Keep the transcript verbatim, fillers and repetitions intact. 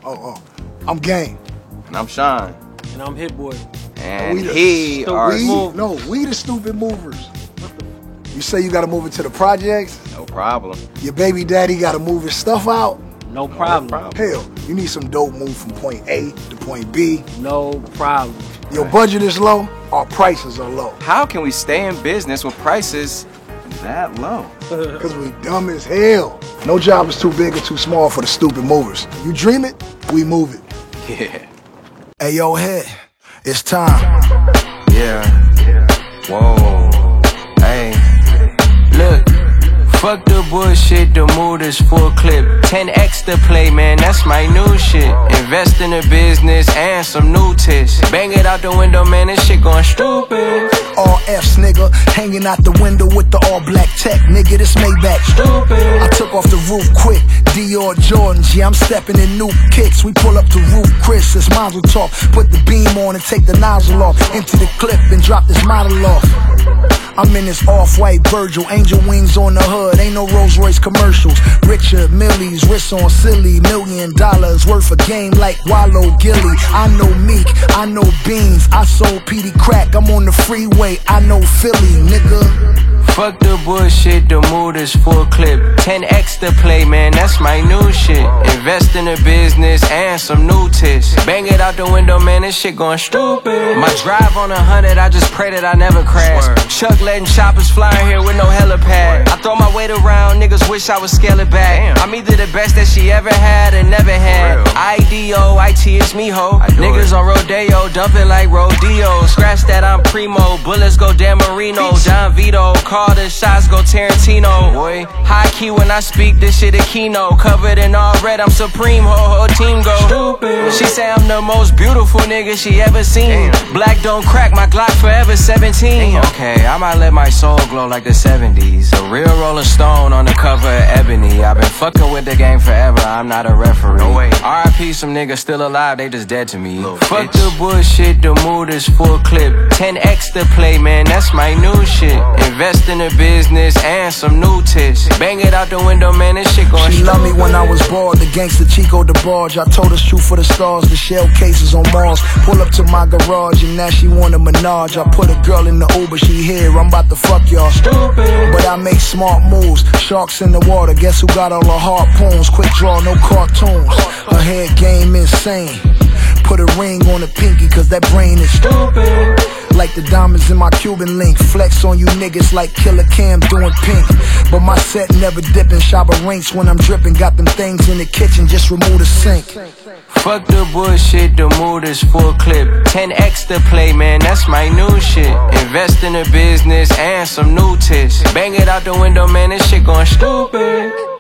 Oh, oh. I'm Gang. And I'm Sean. And I'm Hit Boy. And we the he are... We, no, we the stupid movers. You say you gotta move it to the projects? No problem. Your baby daddy gotta move his stuff out? No problem. No problem. Hell, you need some dope move from point A to point B. No problem. Your budget is low, our prices are low. How can we stay in business with prices that low? Cause we dumb as hell. No job is too big or too small for the stupid movers. You dream it, we move it. Yeah. Hey, yo, Head, it's time. Yeah. Whoa. Hey. Look. Fuck the bullshit, the mood is full clip. ten X to play, man, that's my new shit. Invest in a business and some new tits. Bang it out the window, man, this shit going stupid. All F's, nigga, hanging out the window with the all black tech, nigga, this Maybach. Stupid. I took off the roof quick, Dior Jordans, yeah, I'm stepping in new kicks. We pull up to roof Chris, it's Mazel Talk. Put the beam on and take the nozzle off. Into the clip and drop this model off. I'm in this off-white Virgil, angel wings on the hood, ain't no Rolls Royce commercials. Richard Millie's, wrist on silly, million dollars worth of game like Wallow Gilly. I know Meek, I know Beans, I sold P D crack, I'm on the freeway, I know Philly, nigga. Fuck the bullshit, the mood is full clip. ten X to play, man, that's my new shit. Invest in a business and some new tits. Bang it out the window, man, this shit going stupid. My drive on a hundred, I just pray that I never crash. Chuck letting choppers flying here with no helipad. I throw my weight around, niggas wish I would scale it back. I'm either the best that she ever had or never had. I D O, I T, it's me, ho. Niggas on Rodeo, dumping like rodeo. Scratch that, I'm primo. Bullets go Dan Marino, Don Vito. Call the shots, go Tarantino. Boy, high key when I speak, this shit a keynote. Covered in all red, I'm supreme, ho, ho, team go. Stupid. She say I'm the most beautiful nigga she ever seen. Damn. Black don't crack, my Glock forever seventeen. Damn. Okay, I might let my soul glow like the seventies. A real Rolling Stone on the cover of Ebony. I've been fucking with the game forever, I'm not a referee. No way. R I P some niggas still alive, they just dead to me. Little Fuck bitch. The bullshit, the mood is full clip. ten X to play, man, that's my new shit. Invest in a business and some new tits. Bang it out the window, man, this shit going She loved me when I was bored, the gangster Chico DeBarge. I told her shoot for the stars, the shell cases on Mars. Pull up to my garage and now she want a menage. I put a girl in the Uber, she here, I'm about to fuck y'all. Stupid. But I make smart moves, sharks in the water, guess who got all the harpoons? Quick draw, no cartoons. Her head game insane. Put a ring on the pinky cause that brain is stupid. Like the diamonds in my Cuban link. Flex on you niggas like Killer Cam doing pink. But my set never dipping. Shabba rinks when I'm dripping. Got them things in the kitchen, just remove the sink. Fuck the bullshit, the mood is full clip. ten X to play, man, that's my new shit. Invest in a business and some new tits. Bang it out the window, man, this shit going stupid.